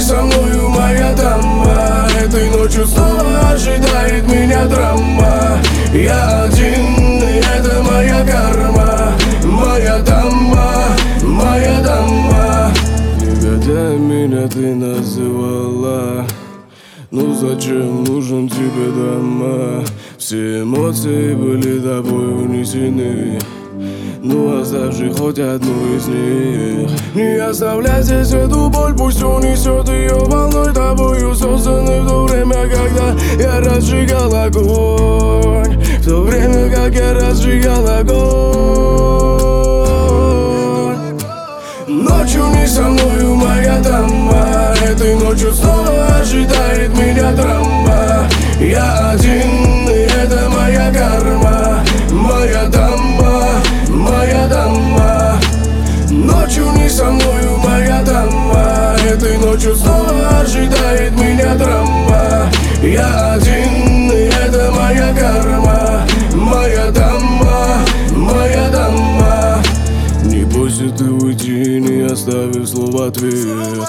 со мною, моя дама. Этой ночью снова ожидает меня драма. Я один, и это моя карма. Моя дама, моя дама. Негодяй меня ты называла. Ну зачем нужен тебе дома? Все эмоции были тобой унесены. Ну оставь же хоть одну из них. Не оставляй здесь эту боль, пусть унесет ее волной тобою созданной в то время, когда я разжигал огонь. В то время, как я разжигал огонь. Ночью не со мною, моя дама. Этой ночью снова ожидает меня драма. Я один, и это моя карма. Моя дама, моя дама. Ночью не со мною, моя дама. Этой ночью снова ожидает меня драма. Я один, и это моя карма. Моя дама, моя дама. Не бойся ты уйти, не оставив слово ответ.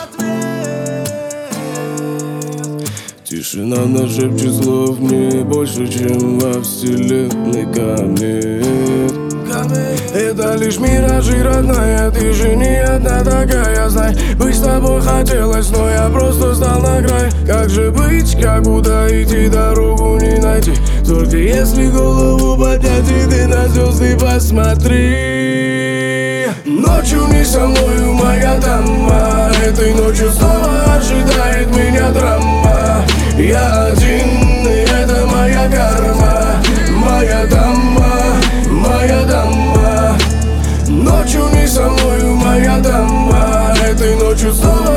Тишина нашепчет слов не больше, чем во вселенной комет. Это лишь миражи, родная, ты же не одна такая. Знай, быть с тобой хотелось, но я просто стал на край. Как же быть, как куда идти, дорогу не найти. Только если голову поднять, и ты на звезды посмотри. Ночью не со мною, моя дама. Этой ночью снова ожидает меня драма. Я один, и это моя карма. Моя дама, моя дама. Ночью не со мною, моя дама. Этой ночью снова